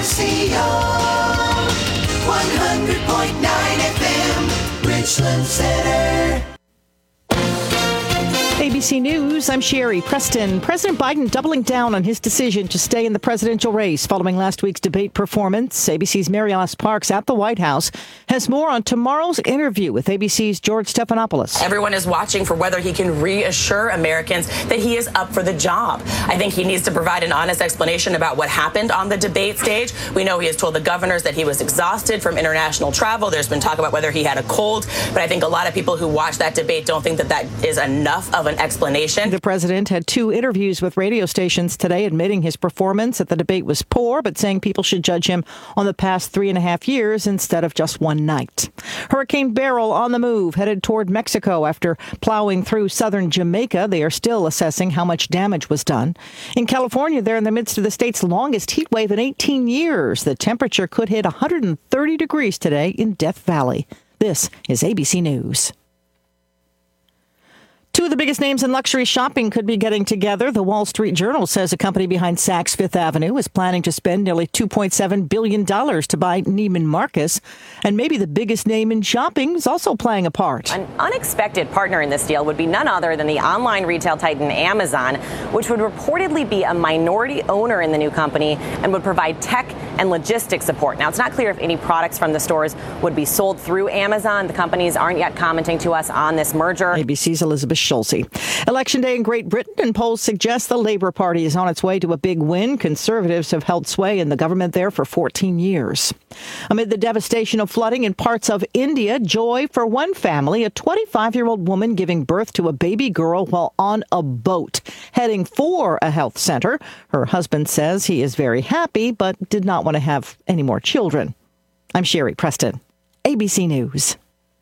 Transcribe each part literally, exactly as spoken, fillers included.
C O, one hundred point nine F M, Richland Center. A B C News, I'm Sherry Preston. President Biden doubling down on his decision to stay in the presidential race following last week's debate performance. A B C's Mary Alice Parks at the White House has more on tomorrow's interview with A B C's George Stephanopoulos. Everyone is watching for whether he can reassure Americans that he is up for the job. I think he needs to provide an honest explanation about what happened on the debate stage. We know he has told the governors that he was exhausted from international travel. There's been talk about whether he had a cold, but I think a lot of people who watch that debate don't think that that is enough of an explanation. The president had two interviews with radio stations today, admitting his performance at the debate was poor, but saying people should judge him on the past three and a half years instead of just one night. Hurricane Beryl on the move, headed toward Mexico after plowing through southern Jamaica. They are still assessing how much damage was done. In California, they're in the midst of the state's longest heat wave in eighteen years. The temperature could hit one hundred thirty degrees today in Death Valley. This is A B C News. Two of the biggest names in luxury shopping could be getting together. The Wall Street Journal says a company behind Saks Fifth Avenue is planning to spend nearly two point seven billion dollars to buy Neiman Marcus. And maybe the biggest name in shopping is also playing a part. An unexpected partner in this deal would be none other than the online retail titan Amazon, which would reportedly be a minority owner in the new company and would provide tech and logistics support. Now, it's not clear if any products from the stores would be sold through Amazon. The companies aren't yet commenting to us on this merger. A B C's Elizabeth Schulze. Election day in Great Britain, and polls suggest the Labour Party is on its way to a big win. Conservatives have held sway in the government there for fourteen years. Amid the devastation of flooding in parts of India, joy for one family, a twenty-five-year-old woman giving birth to a baby girl while on a boat, heading for a health center. Her husband says he is very happy, but did not want to have any more children. I'm Sherry Preston, A B C News.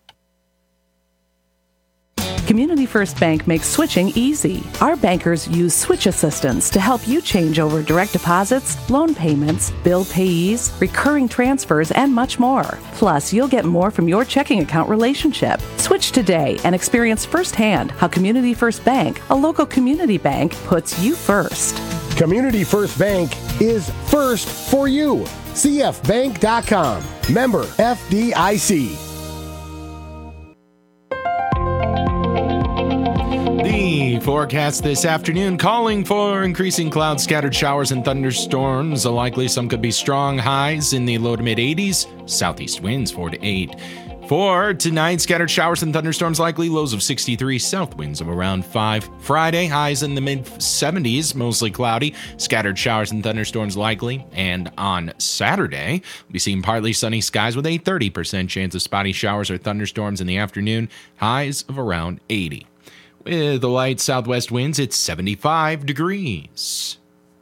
Community First Bank makes switching easy. Our bankers use switch assistance to help you change over direct deposits, loan payments, bill payees, recurring transfers, and much more. Plus, you'll get more from your checking account relationship. Switch today and experience firsthand how Community First Bank, a local community bank, puts you first. Community First Bank is first for you. C F bank dot com. Member F D I C. The forecast this afternoon calling for increasing clouds, scattered showers, and thunderstorms. Likely some could be strong, highs in the low to mid eighties. Southeast winds four to eight. For tonight, scattered showers and thunderstorms likely, lows of sixty-three, south winds of around five. Friday, highs in the mid seventies, mostly cloudy, scattered showers and thunderstorms likely. And on Saturday, we'll be seeing partly sunny skies with a thirty percent chance of spotty showers or thunderstorms in the afternoon, highs of around eighty. With the light southwest winds, it's seventy-five degrees.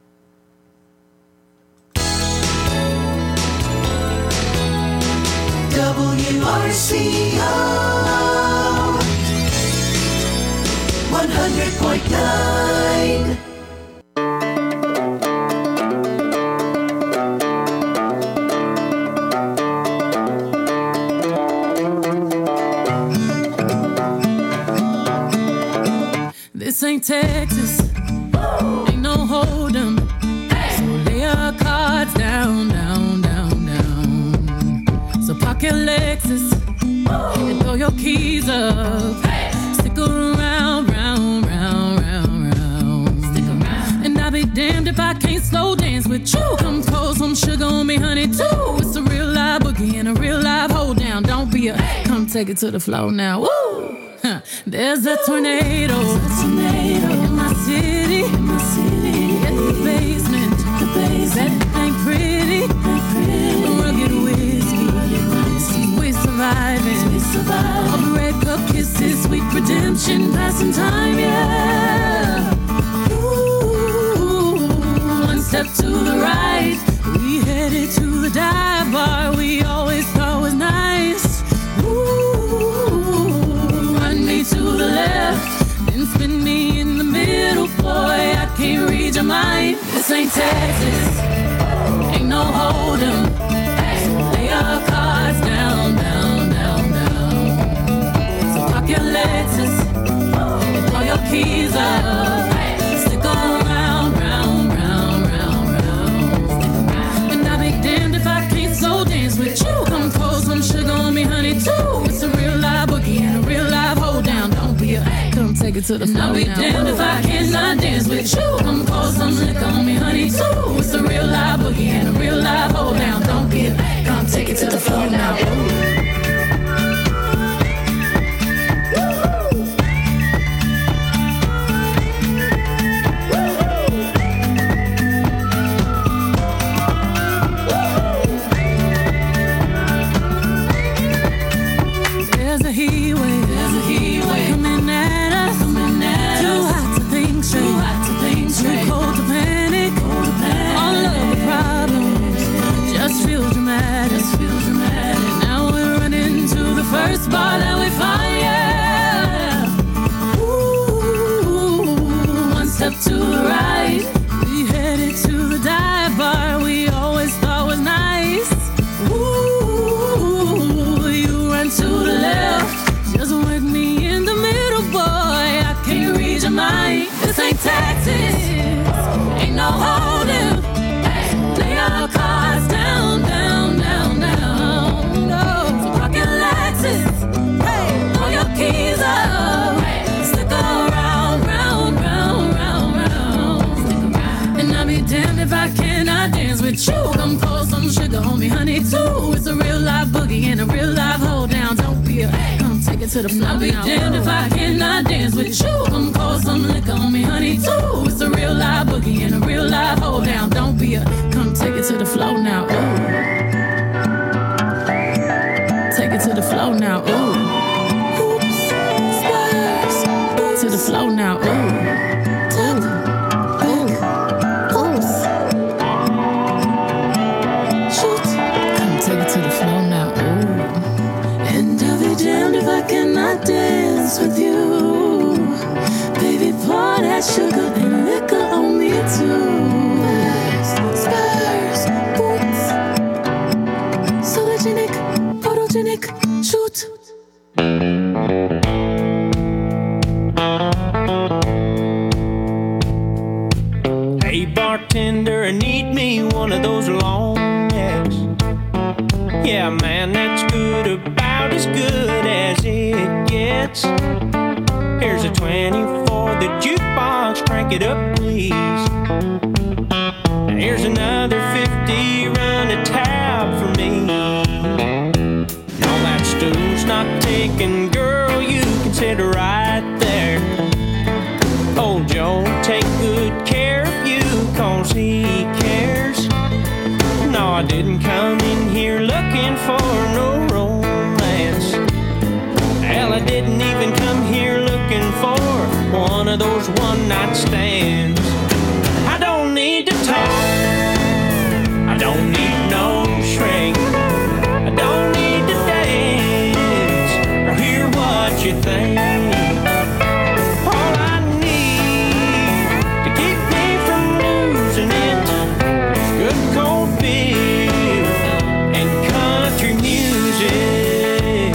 W R C O, one hundred point nine. This ain't Texas, ain't no hold'em. So lay your cards down, down, down, down. So park your Lexus and throw your keys up. Stick around, round, round, round, round. Stick around. And I'll be damned if I can't slow dance with you. Come pour some sugar on me, honey, too. It's a real live boogie and a real live hold down. Don't be a, come take it to the floor now. Woo! Huh. There's a tornado, There's a tornado in my city, in my city. In the basement, the basement. That ain't pretty, ain't pretty. Rugged whiskey, rugged whiskey. We surviving, we surviving. All the red cup kisses, sweet redemption, passing time, yeah. Ooh, one step to the right, we headed to the dive bar we always thought was nice. Ooh, to the left, then spin me in the middle, boy, I can't read your mind. This ain't Texas, ain't no hold'em. So lay your cards down, down, down, down. So park your Lexus and throw your keys up. Stick around, round, round, round, round. And I'll be damned it to the floor. I'll be damned if I cannot dance with you. Come pour some liquor on me, honey, too. It's a real live boogie and a real live hold down. Don't be a, come take it to the floor now. There's a heat wave, there's a heat wave coming at us, coming at too us. Hot to think straight, too hot to think straight, too cold to panic, cold to panic. All of the problems just feel dramatic, just feel dramatic. Now we're running to the first bar that we find, yeah. Ooh, one step to the right, we headed to the dive bar we always thought was nice. Ooh, you run to the left, just work me in the middle, boy. I can't read your mind. This ain't Texas, ain't no holding. Lay our cards down, down, down, down. No, so rock your Lexus, hey, throw your keys up, stick around, round, round, round, round. And I'll be damned if I cannot dance with you. Come pour some sugar on me, honey, too. It's a real live boogie and a real live hold down. Don't be a, come take it to the floor. I'll be damned if I cannot dance with you. Come pour some liquor on me, honey, too. It's a real live boogie and a real live hold down. Don't be a, come take it to the floor now. Ooh. Take it to the floor now. Ooh. Oops, spurs. To the floor now. Ooh. Cannot dance with you, baby. Pour that sugar and liquor on me too. Spurs, boots, sologenic, photogenic, shoot. Hey bartender, I need me one of those long necks. Yeah, man, that's good, about as good as it gets. Here's a twenty for the jukebox, crank it up, please. Here's another fifty, run a tab for me. No, that stool's not taken, girl, you can sit right there. Old Joe, take good care of you, cause he cares. No, I didn't come in here looking for no romance. Hell, I didn't even come here looking for one of those one-night stands. I don't need to talk, I don't need no shrink, I don't need to dance or hear what you think. All I need to keep me from losing it is good cold beer and country music.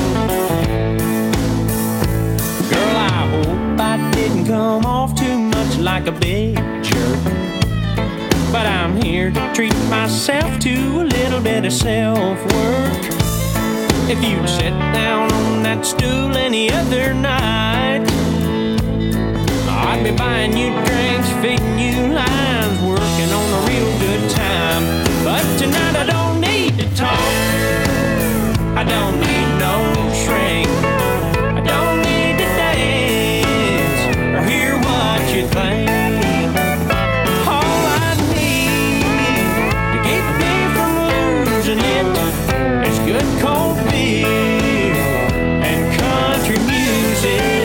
Girl, I hope I didn't come off too much like a big jerk, but I'm here to treat myself to a little bit of self-work. If you'd sit down on that stool any other night, I'd be buying you drinks, feeding you lines, working on a real good time. But tonight I don't need to talk, I don't need no shrink, I don't need to dance or hear what you think. All I need to keep me from losing it is good cold beer and country music.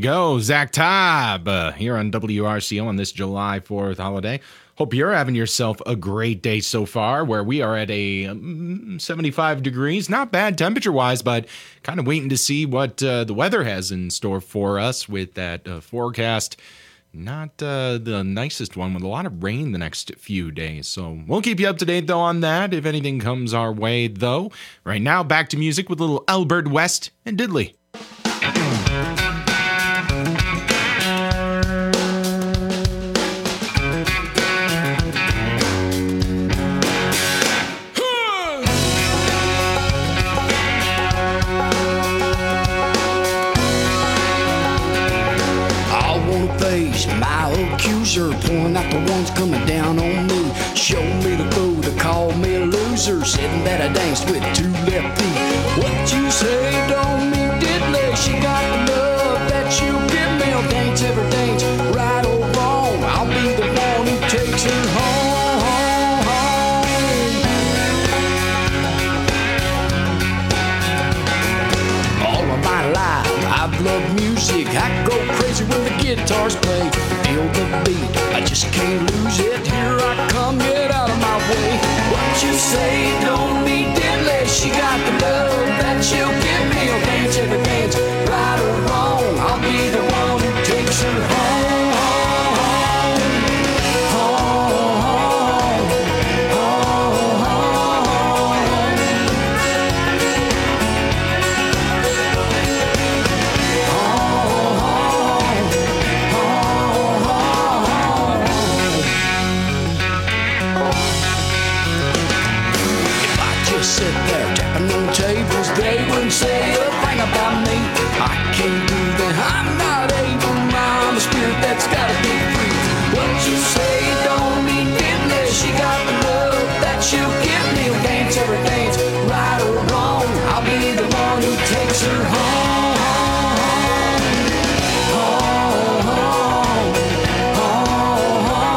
go. Zach Tabb uh, here on W R C O on this July fourth holiday. Hope you're having yourself a great day so far, where we are at a um, seventy-five degrees. Not bad temperature-wise, but kind of waiting to see what uh, the weather has in store for us with that uh, forecast. Not uh, the nicest one, with a lot of rain the next few days. So we'll keep you up to date, though, on that if anything comes our way, though. Right now, back to music with little Albert West and Diddley. Pouring out the ones coming down on me. Show me the fool to call me a loser, said that I danced with two left feet. What you say don't mean diddly. She got the love that you give me. I'll dance every dance, right or wrong. I'll be the one who takes her home, home, home. All of my life I've loved music. I go crazy when the guitars play. Feel the beat, I just can't lose it. Here I come, get out of my way. What you say don't mean diddly. She got the love that she'll give me. I'll dance every dance, right or wrong. I'll be the one who takes her home, home, home, home, home, sit there tapping on tables, they wouldn't say a thing about me. I can't do that, I'm not able. I'm a spirit that's gotta be free. What you say don't mean diddly. She got the love that she'll give me. I'll dance every dance, right or wrong. I'll be the one who takes her home, home, home, home, home, home.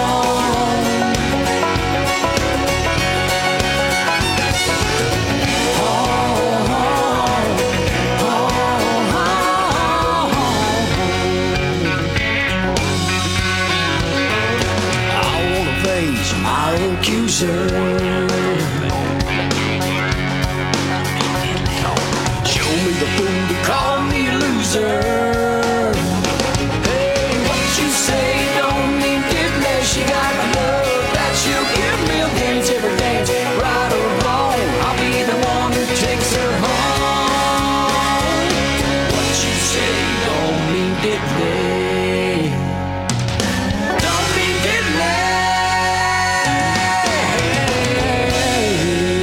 My accuser, show me the fool to call me a loser. Hey, what you say don't mean diddly. She got the love that she'll give me. I'll dance every dance, right or wrong. I'll be the one who takes her home. What you say don't mean diddly. Don't mean diddly.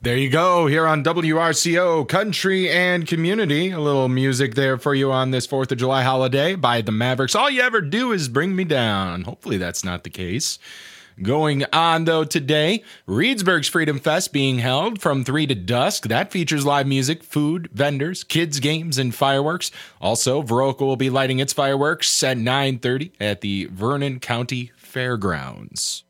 There you go, here on W R C O Country and Community. A little music there for you on this fourth of July holiday by the Mavericks. All you ever do is bring me down. Hopefully that's not the case. Going on, though, today, Reedsburg's Freedom Fest being held from three to dusk. That features live music, food, vendors, kids' games, and fireworks. Also, Viroqua will be lighting its fireworks at nine thirty at the Vernon County Fairgrounds.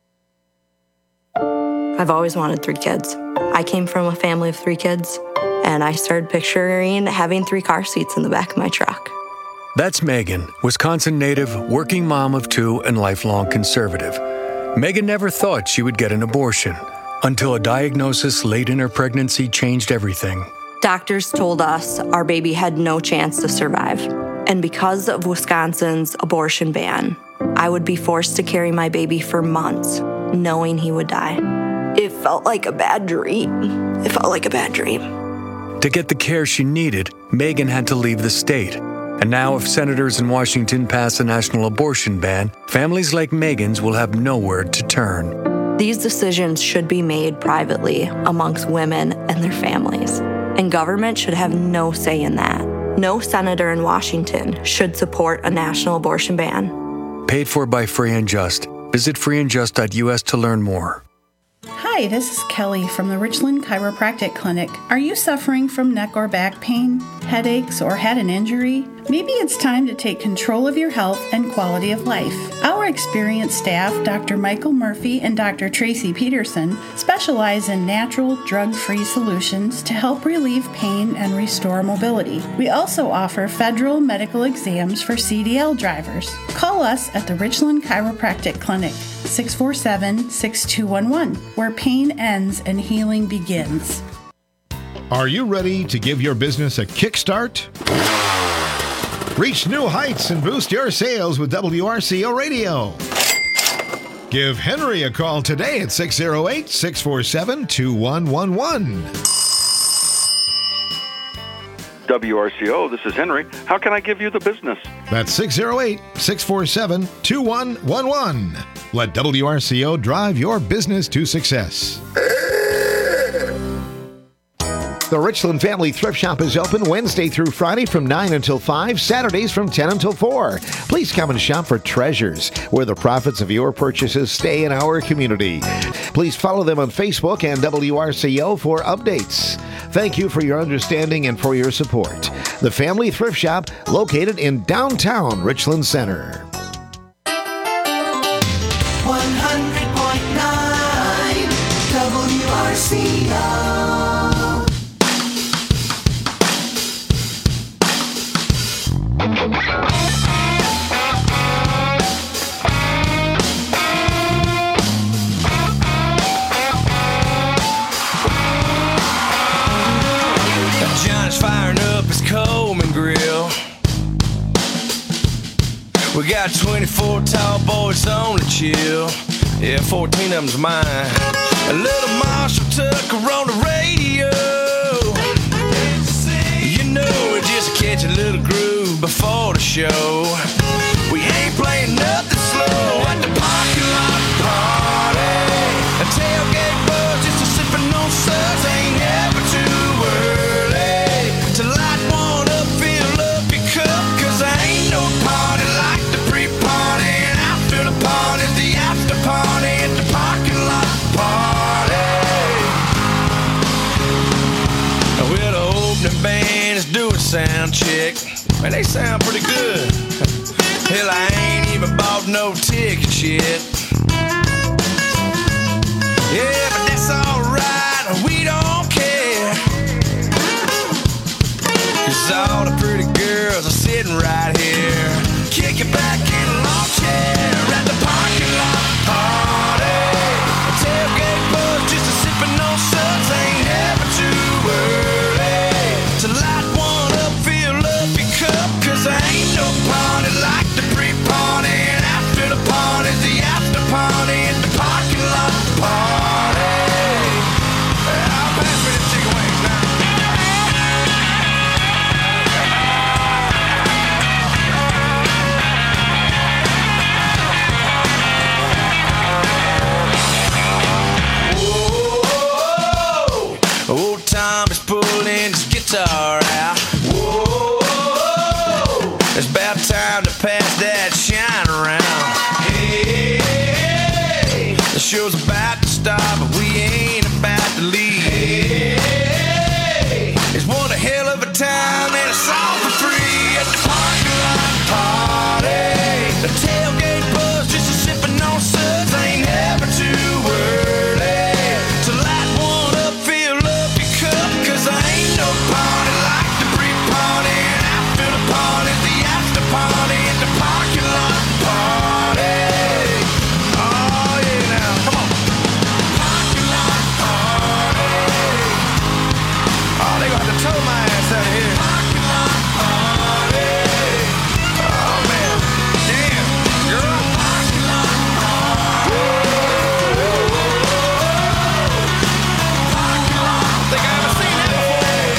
I've always wanted three kids. I came from a family of three kids, and I started picturing having three car seats in the back of my truck. That's Megan, Wisconsin native, working mom of two, and lifelong conservative. Megan never thought she would get an abortion until a diagnosis late in her pregnancy changed everything. Doctors told us our baby had no chance to survive. And because of Wisconsin's abortion ban, I would be forced to carry my baby for months, knowing he would die. It felt like a bad dream. It felt like a bad dream. To get the care she needed, Megan had to leave the state. And now if senators in Washington pass a national abortion ban, families like Megan's will have nowhere to turn. These decisions should be made privately amongst women and their families. And government should have no say in that. No senator in Washington should support a national abortion ban. Paid for by Free and Just. Visit free and just dot U S to learn more. Hi, this is Kelly from the Richland Chiropractic Clinic. Are you suffering from neck or back pain, headaches, or had an injury? Maybe it's time to take control of your health and quality of life. Our experienced staff, Doctor Michael Murphy and Doctor Tracy Peterson, specialize in natural, drug-free solutions to help relieve pain and restore mobility. We also offer federal medical exams for C D L drivers. Call us at the Richland Chiropractic Clinic, six four seven, six two one one, where pain ends and healing begins. Are you ready to give your business a kickstart? Reach new heights and boost your sales with W R C O Radio. Give Henry a call today at six oh eight, six four seven, two one one one. W R C O, this is Henry. How can I give you the business? That's six oh eight, six four seven, two one one one. Let W R C O drive your business to success. The Richland Family Thrift Shop is open Wednesday through Friday from nine until five, Saturdays from ten until four. Please come and shop for treasures, where the profits of your purchases stay in our community. Please follow them on Facebook and W R C O for updates. Thank you for your understanding and for your support. The Family Thrift Shop, located in downtown Richland Center. one hundred point nine W R C O. John's firing up his Coleman grill. We got twenty-four tall boys on the chill. Yeah, fourteen of them's mine. A little Marshall Tucker on the radio. You know, we just catch a little groove before the show. We ain't playing nothing slow at the parking lot party. A tailgate buzz, just a sipping on suds. Ain't never too early to light one up, fill up your cup. Cause there ain't no party like the pre-party. And after the party's the after party at the parking lot party. Well, the opening band is doing sound check. Man, they sound pretty good. Hell, I ain't even bought no tickets yet. Yeah, but that's alright, we don't care. Cause all the pretty girls are sitting right here, kicking back in a lawn chair at the parking lot party. A tailgate buzz, just a sipping on suds. Ain't never too early to light one up, fill up your cup. Cause there ain't no party like the pre-party. And after the party's the after he ain't about to leave. Hey, hey, hey. It's one a hell of a time and it's all for free at the parking lot party. The tailgate buzz just a sipping on suds. I ain't never too early to light one up, fill up your cup, cause I ain't no party like the pre-party and after the party, the after party at the parking lot party. Oh yeah, now come on. Parking lot party. Oh, they gonna have to tow my ass out of here. Parking lot party. Oh man, damn, girl. Parking lot party. Parking lot. I don't think I ever seen that before.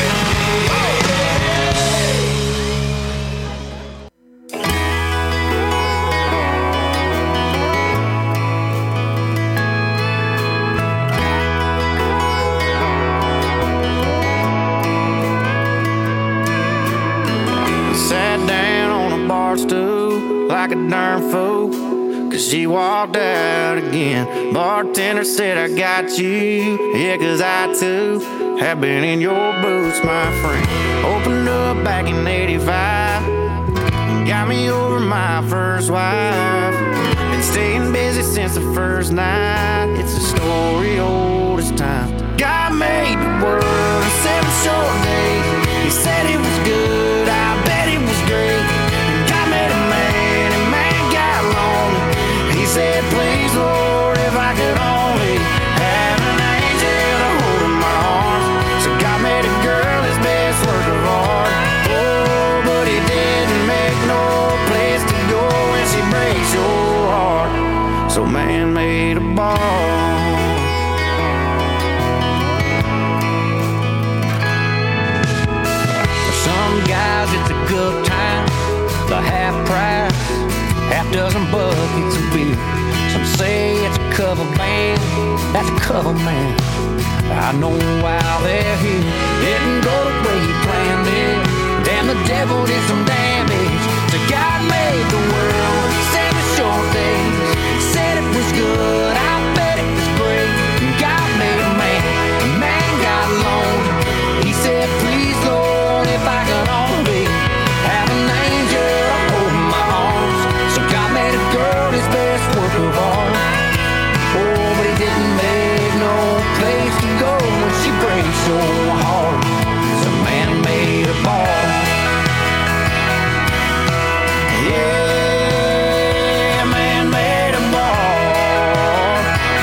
Sat down on a bar stool like a darn fool, cause she walked out again. Bartender said, I got you, yeah, cause I too have been in your boots, my friend. Opened up back in eighty-five, got me over my first wife. Been staying busy since the first night, it's a story old as time. God made the world in seven short days. He said it was good, I bet it was great. And God made a man, and man got lonely. He said, please, Lord, if I could only have an angel to hold in my arms. So God made a girl his best work of art. Oh, but he didn't make no place to go when she breaks your heart. So man made a bar. Some guys it's a good time, the half price, half dozen buckets of beer. Some say it's a cover band, that's a cover man. I know while they're here, didn't go the way you planned it. Damn, the devil did some damage. So God made the world seven short days. Said it was good, I bet it was great. And God made a man, a man got lonely. He said, please, Lord, if I could only have an angel to hold in my arms. So God made a girl his best work of art. Oh, but he didn't make no place to go when she breaks your heart. So man made a bar. Yeah, man made a bar.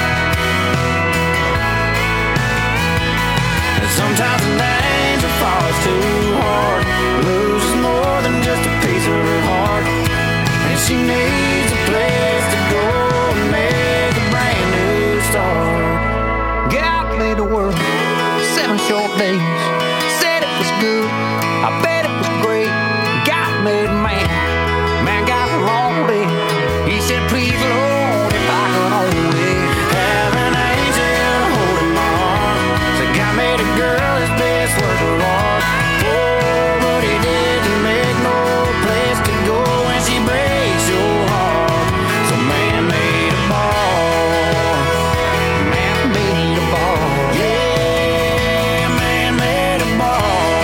And sometimes an angel falls too hard, loses more than just a piece of her heart, and she needs a place to go and make a brand new start. God made the world seven short days. Said it was good, I bet it was great. God made man, man got lonely. He said, please, Lord, if I could only have an angel to hold in my arms. So God made a girl his best work of art. Oh, but he didn't make no place to go when she breaks your heart. So man made a bar. Man made a bar. Yeah, man made a bar.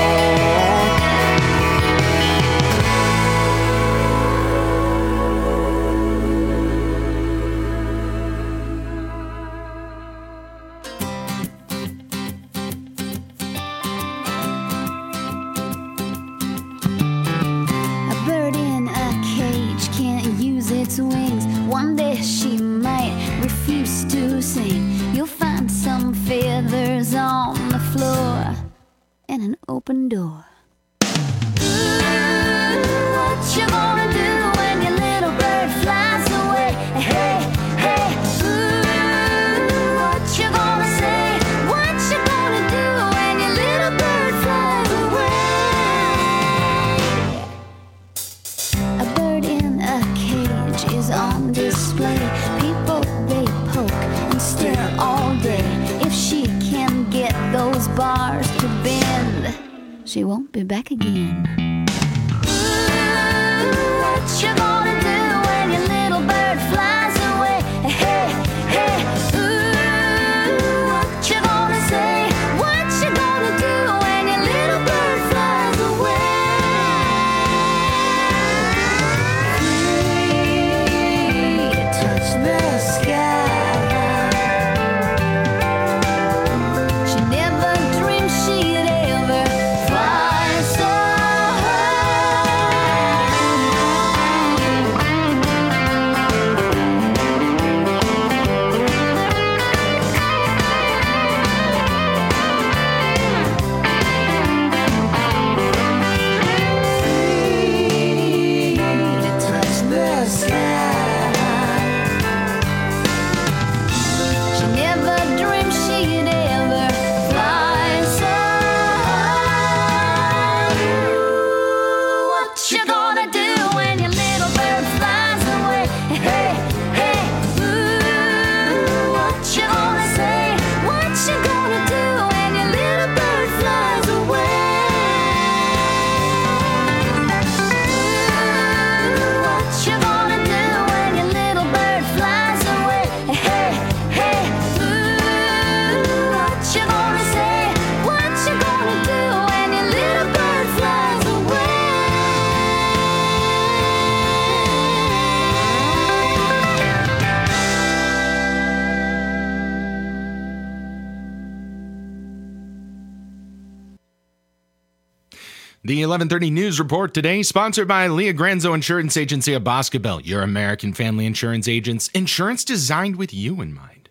A bird in a cage can't use its wings. One day she might refuse to sing. You'll find some feathers on the floor and an open door. Ooh, what you gonna do when your little bird flies away? Hey, hey, ooh, what you gonna say? What you gonna do when your little bird flies away? A bird in a cage is on display. People, they poke and stare all day. If she can get those bars to bend, she won't be back again. Ooh, what you gonna do when your little bird flies away? Hey, hey, ooh, what The eleven thirty News Report today, sponsored by Leah Granzo Insurance Agency of Boscobel, your American family insurance agents. Insurance designed with you in mind.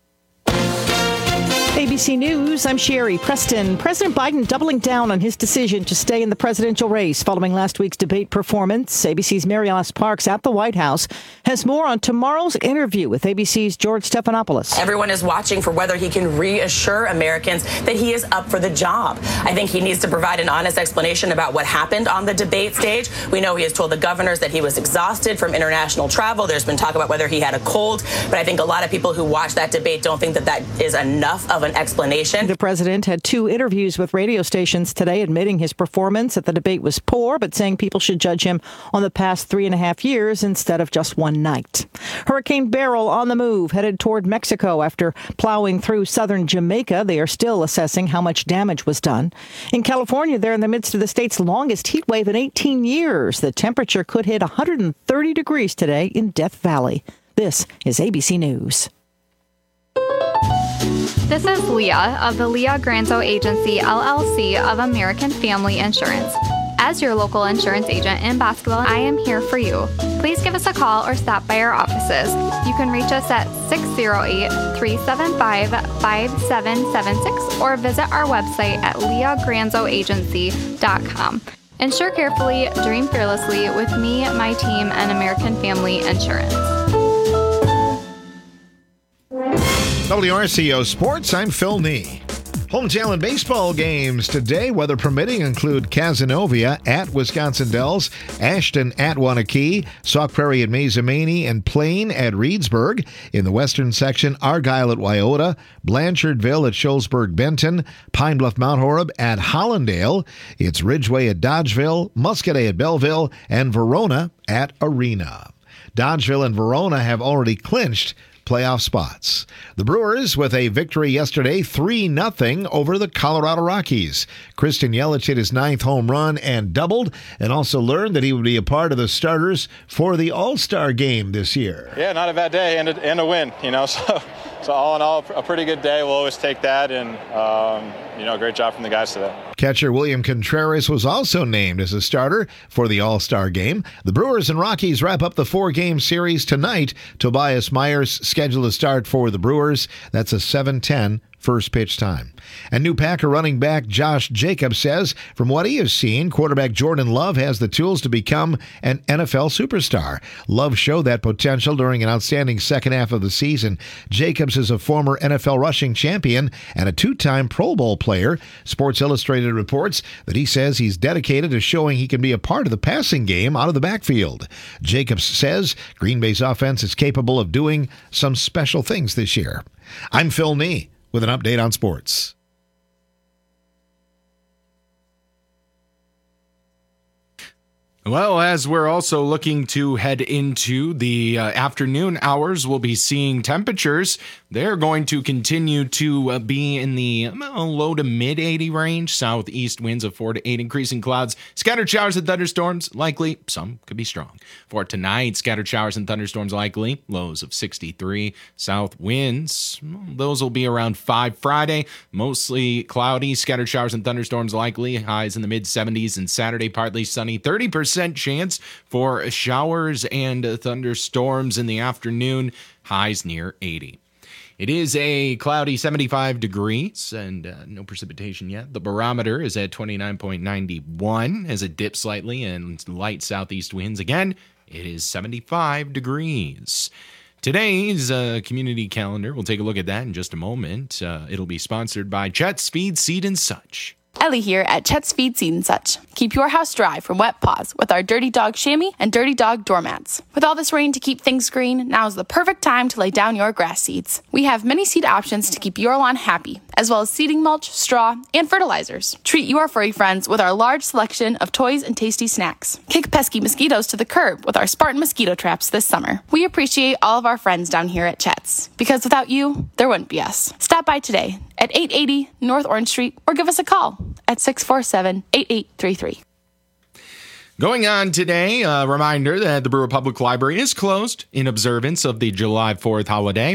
A B C News, I'm Sherry Preston. President Biden doubling down on his decision to stay in the presidential race following last week's debate performance. A B C's Mary Alice Parks at the White House has more on tomorrow's interview with A B C's George Stephanopoulos. Everyone is watching for whether he can reassure Americans that he is up for the job. I think he needs to provide an honest explanation about what happened on the debate stage. We know he has told the governors that he was exhausted from international travel. There's been talk about whether he had a cold, but I think a lot of people who watch that debate don't think that that is enough of an explanation. The president had two interviews with radio stations today, admitting his performance at the debate was poor, but saying people should judge him on the past three and a half years instead of just one night. Hurricane Beryl on the move, headed toward Mexico after plowing through southern Jamaica. They are still assessing how much damage was done. In California, they're in the midst of the state's longest heat wave in eighteen years. The temperature could hit one hundred thirty degrees today in Death Valley. This is A B C News. This is Leah of the Leah Granzo Agency, L L C of American Family Insurance. As your local insurance agent in Boscobel, I am here for you. Please give us a call or stop by our offices. You can reach us at six oh eight, three seven five, five seven seven six or visit our website at leah granzo agency dot com. Insure carefully, dream fearlessly with me, my team, and American Family Insurance. W R C O Sports, I'm Phil Nee. Home challenge baseball games today, weather permitting, include Cazenovia at Wisconsin Dells, Ashton at Wanakee, Sauk Prairie at Mazamanie, and Plain at Reedsburg. In the western section, Argyle at Wyota, Blanchardville at Shullsburg Benton, Pine Bluff Mount Horeb at Hollandale. It's Ridgeway at Dodgeville, Muscadet at Belleville, and Verona at Arena. Dodgeville and Verona have already clinched playoff spots. The Brewers with a victory yesterday, three nothing over the Colorado Rockies. Christian Yelich hit his ninth home run and doubled, and also learned that he would be a part of the starters for the All-Star game this year. Yeah, not a bad day and a, and a win, you know, so so all in all, a pretty good day. We'll always take that, and, um, you know, great job from the guys today. Catcher William Contreras was also named as a starter for the All-Star game. The Brewers and Rockies wrap up the four-game series tonight. Tobias Myers scheduled to start for the Brewers. That's a seven ten first pitch time. And new Packer running back Josh Jacobs says from what he has seen, quarterback Jordan Love has the tools to become an N F L superstar. Love showed that potential during an outstanding second half of the season. Jacobs is a former N F L rushing champion and a two-time Pro Bowl player. Sports Illustrated reports that he says he's dedicated to showing he can be a part of the passing game out of the backfield. Jacobs says Green Bay's offense is capable of doing some special things this year. I'm Phil Nee with an update on sports. Well, as we're also looking to head into the uh, afternoon hours, we'll be seeing temperatures. They're going to continue to uh, be in the uh, low to mid eighty range. Southeast winds of four to eight, increasing clouds. Scattered showers and thunderstorms likely. Some could be strong. For tonight, scattered showers and thunderstorms likely. Lows of sixty-three. South winds, those will be around five Friday. Mostly cloudy. Scattered showers and thunderstorms likely. Highs in the mid seventies. And Saturday, partly sunny. thirty percent chance for showers and thunderstorms in the afternoon. Highs near eighty. It is a cloudy seventy-five degrees and uh, no precipitation yet. The barometer is at twenty-nine point nine one as it dips slightly and light southeast winds. Again, it is seventy-five degrees. Today's uh, community calendar, we'll take a look at that in just a moment. Uh, it'll be sponsored by Chet's Feed, Seed, and Such. Ellie here at Chet's Feed, Seed, and Such. Keep your house dry from wet paws with our Dirty Dog chamois and Dirty Dog doormats. With all this rain to keep things green, now is the perfect time to lay down your grass seeds. We have many seed options to keep your lawn happy, as well as seeding mulch, straw, and fertilizers. Treat your furry friends with our large selection of toys and tasty snacks. Kick pesky mosquitoes to the curb with our Spartan mosquito traps this summer. We appreciate all of our friends down here at Chet's, because without you, there wouldn't be us. Stop by today at eight eighty North Orange Street or give us a call at six four seven, eight eight three three. Going on today, a reminder that the Brewer Public Library is closed in observance of the July fourth holiday.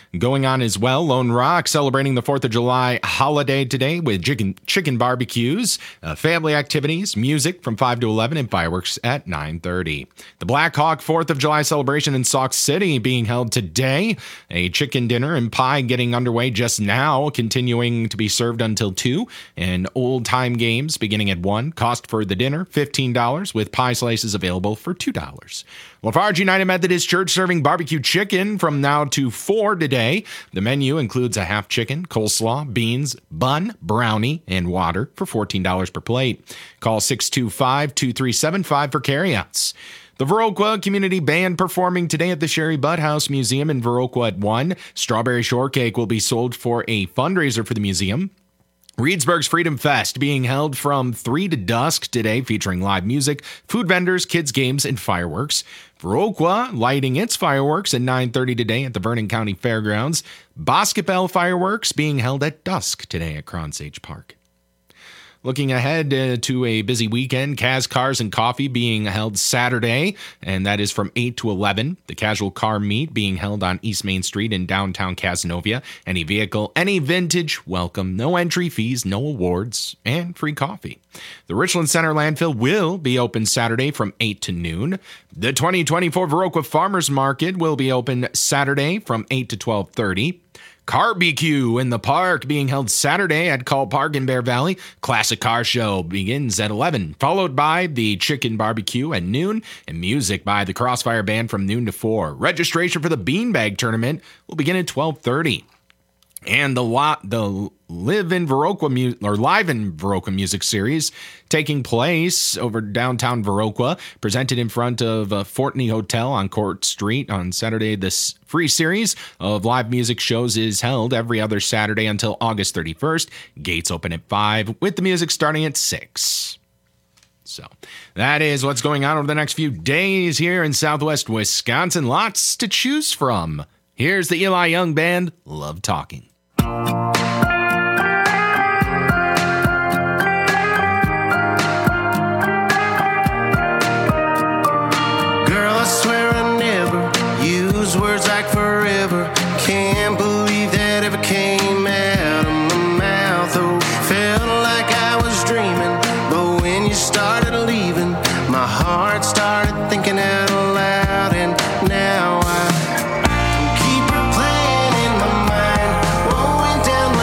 Going on as well, Lone Rock celebrating the fourth of July holiday today with chicken, chicken barbecues, uh, family activities, music from five to eleven, and fireworks at nine thirty. The Black Hawk fourth of July celebration in Sauk City being held today. A chicken dinner and pie getting underway just now, continuing to be served until two, and old-time games beginning at one. Cost for the dinner, fifteen dollars, with pie slices available for two dollars. Lafarge United Methodist Church serving barbecue chicken from now to four today. The menu includes a half chicken, coleslaw, beans, bun, brownie, and water for fourteen dollars per plate. Call six two five, two three seven five for carryouts. The Viroqua Community Band performing today at the Sherry Butt House Museum in Viroqua at one. Strawberry shortcake will be sold for a fundraiser for the museum. Reedsburg's Freedom Fest being held from three to dusk today, featuring live music, food vendors, kids' games, and fireworks. Viroqua lighting its fireworks at nine thirty today at the Vernon County Fairgrounds. Basketball fireworks being held at dusk today at Cronsage Park. Looking ahead uh, to a busy weekend, Kaz Cars and Coffee being held Saturday, and that is from eight to eleven. The Casual Car Meet being held on East Main Street in downtown Cazenovia. Any vehicle, any vintage, welcome. No entry fees, no awards, and free coffee. The Richland Center landfill will be open Saturday from eight to noon. The twenty twenty-four Viroqua Farmers Market will be open Saturday from eight to twelve thirty. Carbecue in the park being held Saturday at Call Park in Bear Valley. Classic car show begins at eleven, followed by the chicken barbecue at noon and music by the Crossfire Band from noon to four. Registration for the Beanbag Tournament will begin at twelve thirty. And the lot, the Live in Viroqua mu- or Live in Viroqua music series taking place over downtown Viroqua, presented in front of uh, Fortney Hotel on Court Street on Saturday. This free series of live music shows is held every other Saturday until August thirty-first. Gates open at five, with the music starting at six. So that is what's going on over the next few days here in Southwest Wisconsin. Lots to choose from. Here's the Eli Young Band, Love Talking. Words like forever, can't believe that ever came out of my mouth. Oh, felt like I was dreaming, but when you started leaving, my heart started thinking out loud, and now I keep replaying in my mind what went down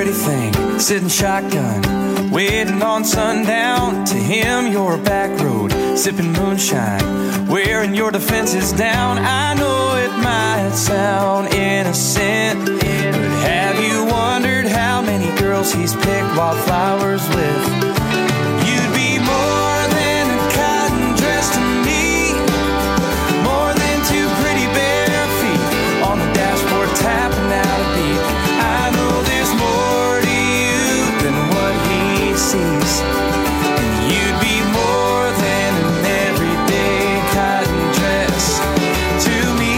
pretty thing, sitting shotgun, waiting on sundown. To him, you're a back road, sipping moonshine, wearing your defenses down. I know it might sound innocent, but have you wondered how many girls he's picked wildflowers with? You'd be more than a cotton dress to me, more than two pretty bare feet on the dashboard tapping out a beat. I know there's more to you than what he sees, and you'd be more than an everyday cotton dress to me.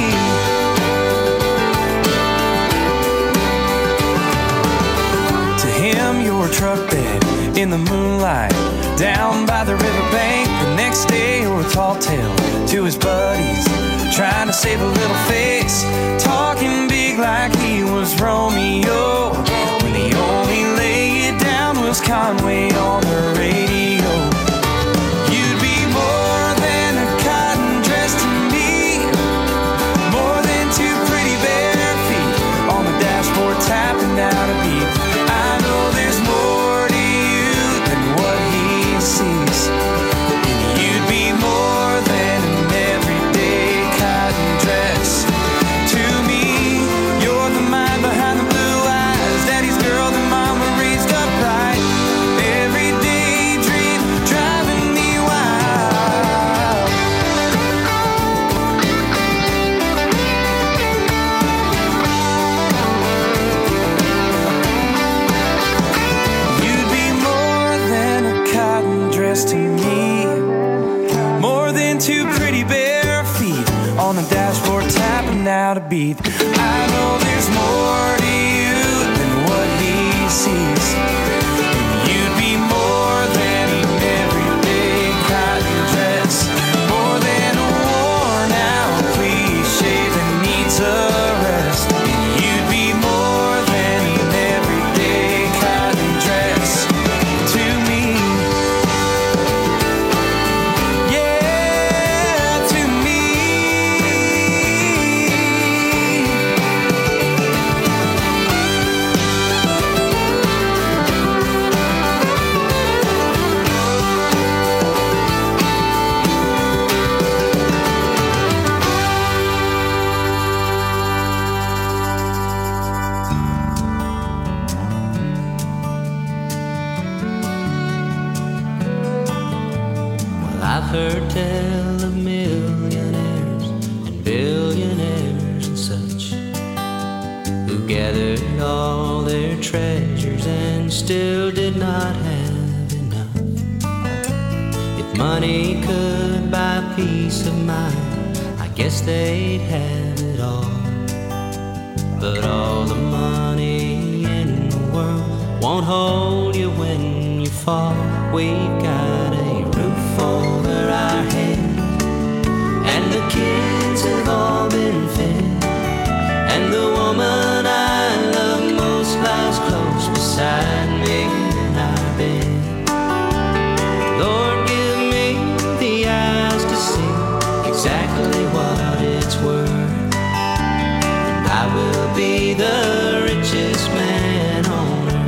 To him, you're a truck bed in the moonlight, down by the riverbank. The next day, you're a tall tale to his buddies, trying to save a little face, talking big like he was Romeo, when the only lay it down was Conway on the radio. You'd be more than a cotton dress to me, more than two pretty bare feet on the dashboard tapping out a beat. I know there's more to you than what he sees, and you'd be more than an everyday cotton dress to me. You're the mind behind the blue eyes, daddy's girl that mama raised up right. Everyday dream driving me wild. You'd be more than a cotton dress to me, more than two pretty bare feet on the dashboard tapping out a beat. I know there's more to you than what he sees, and you'd be more than an everyday cotton dress, more than a worn out cliche that needs a rest, and you'd be more than an everyday cotton dress to me. Yeah, to me. Well, I've heard tell of millionaires and billionaires and such, who gathered all their treasures and still did not have enough. If money could buy peace of mind, I guess they'd have it all. But all the money in the world won't hold you when you fall. We've got a roof over our head, and the kids have all been fed, and the woman I love most lies close beside me in our bed. Lord, give me the eyes to see exactly what it's worth, and I will be the richest man on earth.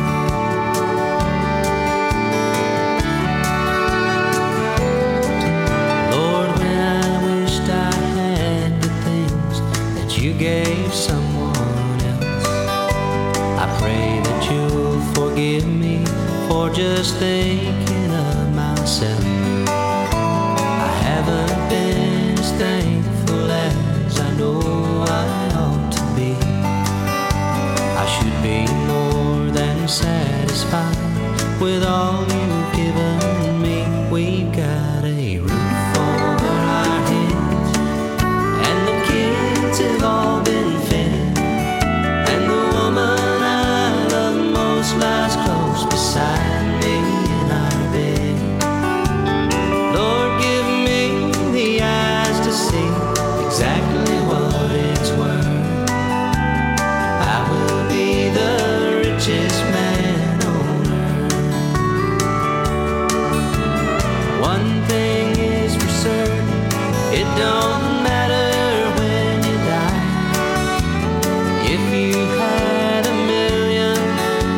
Lord, when I wished I had the things that you gave someone else, I pray that you'll forgive me for just thinking of myself. I haven't been as thankful as I know I ought to be. I should be more than satisfied with all you've given me. We've got a roof over our heads, and the kids have all been fed, and the woman I love most lies close beside me in our bed. Lord, give me the eyes to see exactly what it's worth. I will be the richest man on earth. One thing is for certain, it don't matter when you die. If you had a million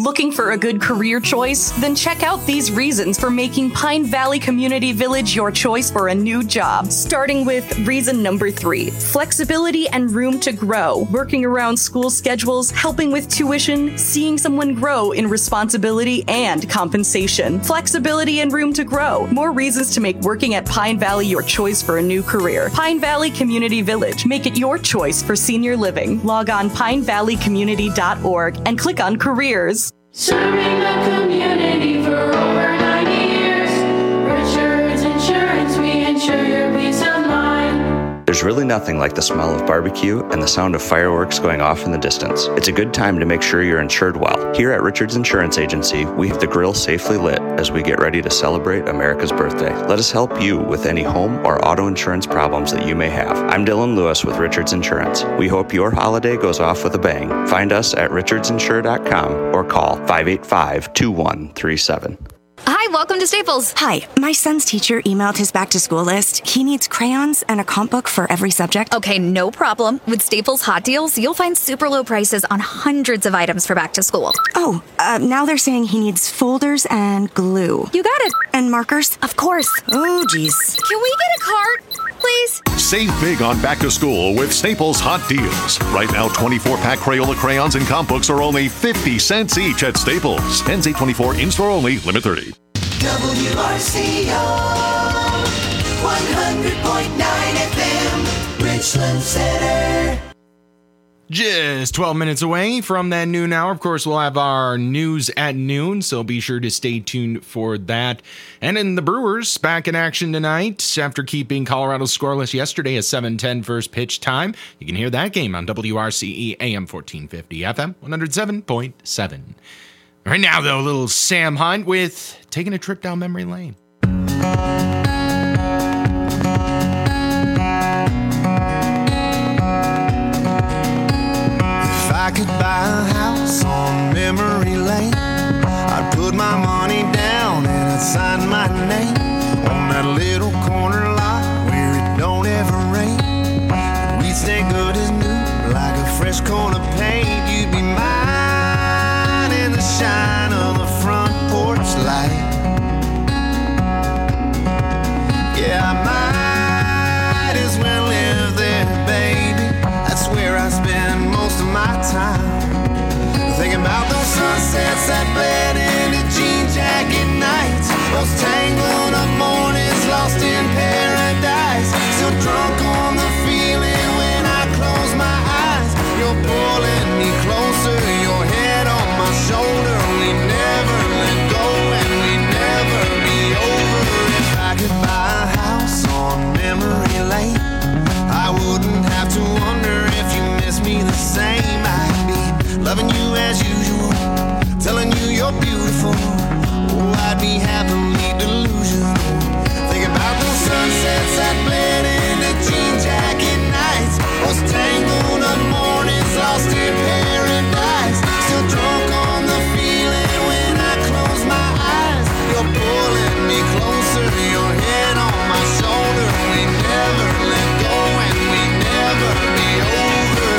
Looking for a good career choice? Then check out these reasons for making Pine Valley Community Village your choice for a new job. Starting with reason number three, flexibility and room to grow. Working around school schedules, helping with tuition, seeing someone grow in responsibility and compensation. Flexibility and room to grow. More reasons to make working at Pine Valley your choice for a new career. Pine Valley Community Village. Make it your choice for senior living. Log on pine valley community dot org and click on careers. Serving the community for over ninety years. Richards Insurance, we insure your peace of mind. There's really nothing like the smell of barbecue and the sound of fireworks going off in the distance. It's a good time to make sure you're insured well. Here at Richards Insurance Agency, we have the grill safely lit as we get ready to celebrate America's birthday. Let us help you with any home or auto insurance problems that you may have. I'm Dylan Lewis with Richards Insurance. We hope your holiday goes off with a bang. Find us at richards insure dot com or call five eight five, two one three seven. Hi, welcome to Staples. Hi, my son's teacher emailed his back to school list. He needs crayons and a comp book for every subject. Okay, no problem. With Staples Hot Deals, you'll find super low prices on hundreds of items for back to school. Oh, uh, now they're saying he needs folders and glue. You got it. And markers? Of course. Oh, geez. Can we get a cart, please? Save big on back to school with Staples Hot Deals. Right now, twenty-four pack Crayola crayons and comp books are only fifty cents each at Staples. Ends eight twenty-four, in-store only, limit thirty. W R C O one hundred point nine F M, Richland Center. Just twelve minutes away from that noon hour. Of course, we'll have our news at noon, so be sure to stay tuned for that. And in the Brewers, back in action tonight after keeping Colorado scoreless yesterday, a seven ten first pitch time. You can hear that game on W R C E A M fourteen fifty, F M one oh seven point seven. Right now, though, a little Sam Hunt with Taking a Trip Down Memory Lane. If I could buy a house on memory lane, I'd put my money down and I'd sign my name on that little corner lot where it don't ever rain. We'd stay good as new, like a fresh coat of paint. You'd be mine in the shine of the front porch light. Yeah, I might as well live there, baby. That's where I spend most of my time. Thinking about those sunsets that bled into jean jacket nights, those tangled up mornings lost in paradise. Still drunk on the feeling when I close my eyes. You're pulling me closer, your head on my shoulder. We never let go and we never be over. If I could buy a house on memory lane, I wouldn't have to wonder if you miss me the same. I'd be loving you as usual, telling you you're beautiful. Oh, I'd be happily delusional. Think about those sunsets that bled into jean jacket nights, those tangled up mornings lost in paradise. Still drunk on the feeling when I close my eyes. You're pulling me closer, your head on my shoulder. We never let go and we never be over.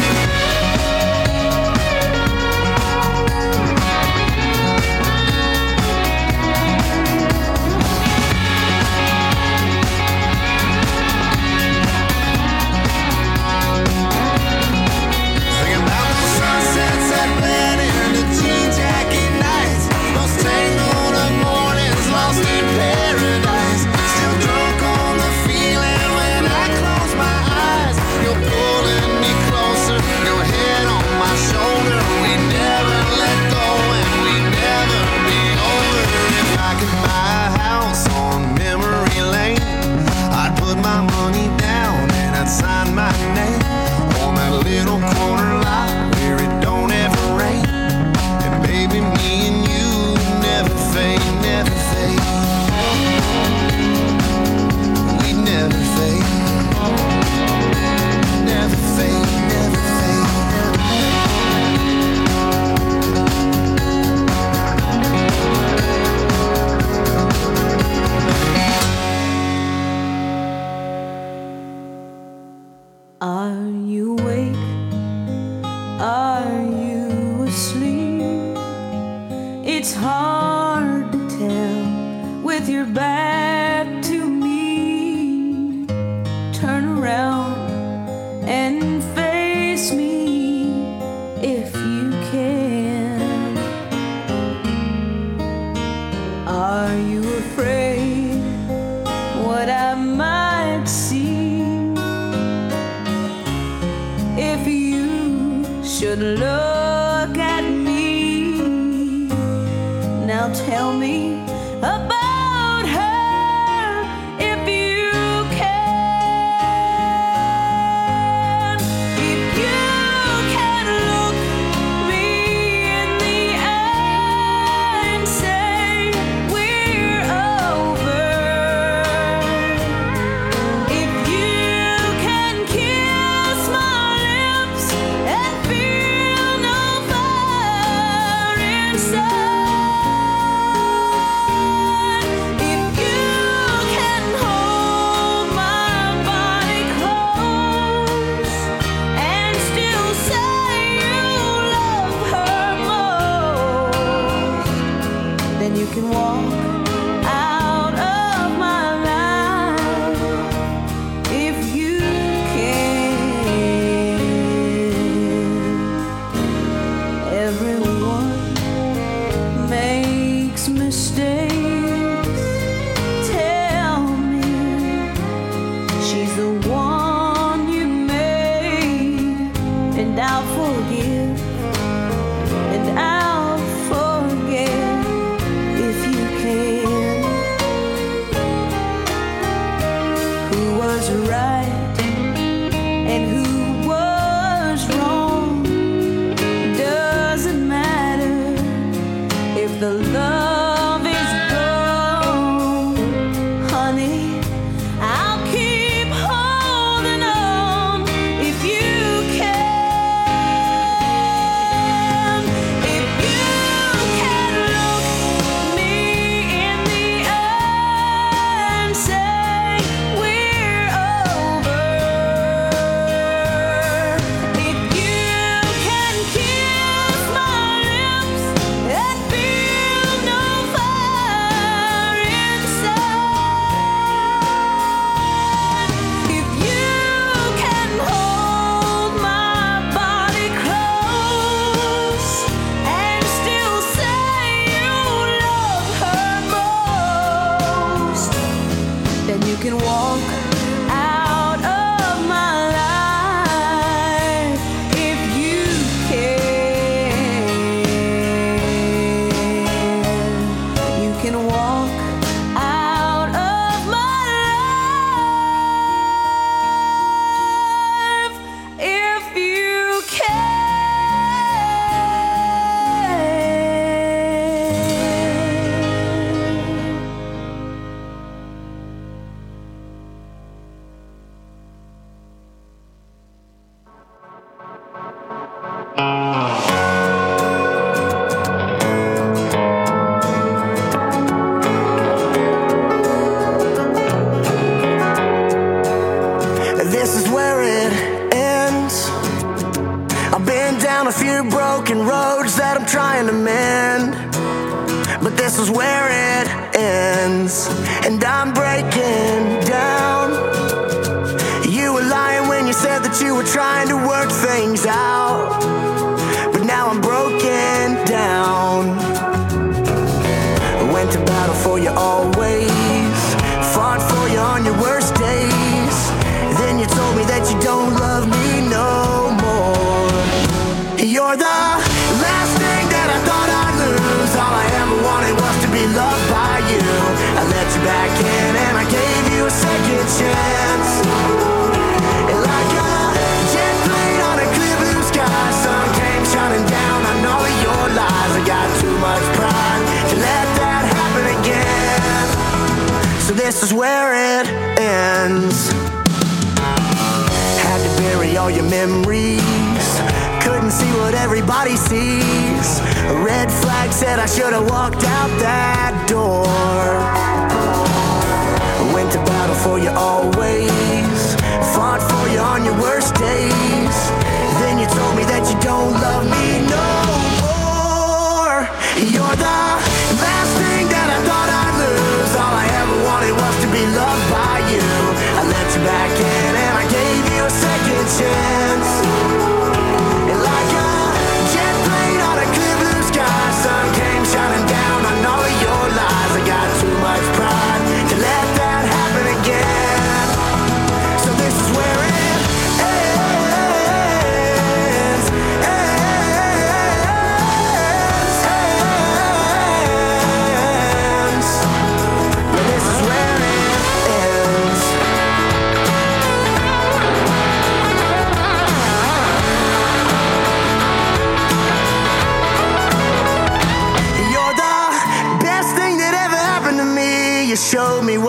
back to me. Turn around and face me if you can. Are you afraid what I might see if you should look at me? Now tell me about her if you can. If you can look me in the eye and say we're over. If you can kiss my lips and feel no fire inside. You can walk out of my life if you can. Everyone makes mistakes. Tell me she's the one you made, and I'll forgive, and I'll forget. Who was right and who was wrong? Doesn't matter if the love is gone, honey. I'll keep holding on if you can. If you can look me in the eye and say we're over. If you can kiss my lips and feel no fire inside. If you can hold my body close and still say you love her most, then you can walk out of my life if you can. You can walk out of my life if you can. This is where it ends. I've been down a few broken roads that I'm trying to mend, but this is where it ends, and I'm breaking down. You were lying when you said that you were trying to work things out, but now I'm broken down. I went to battle for you always, fought for you on your worst days. Then you told me that you don't love me no more. You're the last thing that I thought I'd lose. All I ever wanted was to be loved by you. I let you back in and I gave you a second chance. And like a jet plane on a clear blue sky, sun came shining down on all of your lies. I got too much pride to let that happen again. So this is where it ends. Had to bury all your memories, couldn't see what everybody sees. A red flag said I should have walked out that door. I went to battle for you always, fought for you on your worst days. Then you told me that you don't love me no more. You're the last thing that I thought I'd lose. All I ever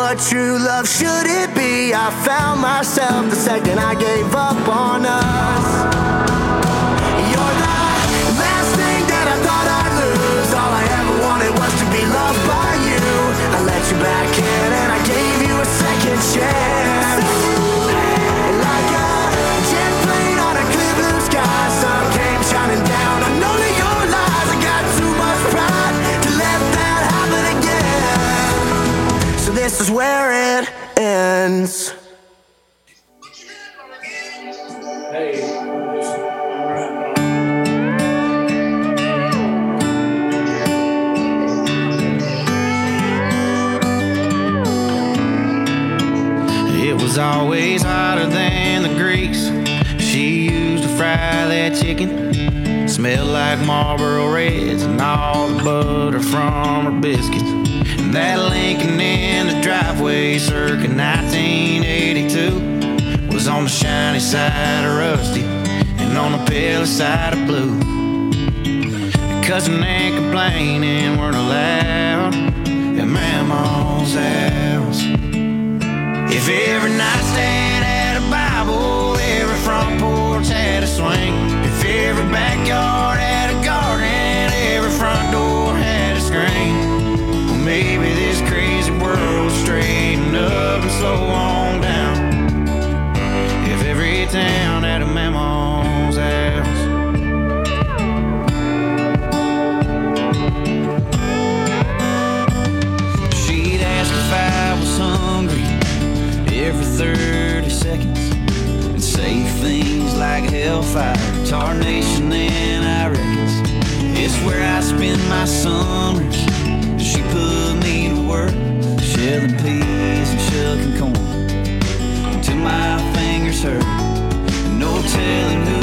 what true love should it be? I found myself the second I gave up on us. You're the last thing that I thought I'd lose. All I ever wanted was to be loved by you. I let you back in and I gave you a second chance. Like a jet plane on a clear blue sky, sun came shining down on only your lies. I got too much pride to let that happen again. So this is where it ends. It was always hotter than the grease she used to fry that chicken. Smelled like Marlboro Reds and all the butter from her biscuits. And that Lincoln in the driveway circa nineteen eighty-two was on the shiny side of rusty and on the pale side of blue. Cussing and complaining weren't allowed at Mama's house. If every nightstand had a Bible, every front porch had a swing. If every backyard had a garden, every front door had a screen. Well, maybe this crazy world would straighten up and slow on down if every town had a Mama's house. She'd ask if I was hungry every thirty seconds and say things like hellfire, tarnation, and I reckons it's where I spend my summers. She put me to work shelling peas and shucking corn until my fingers hurt. No telling who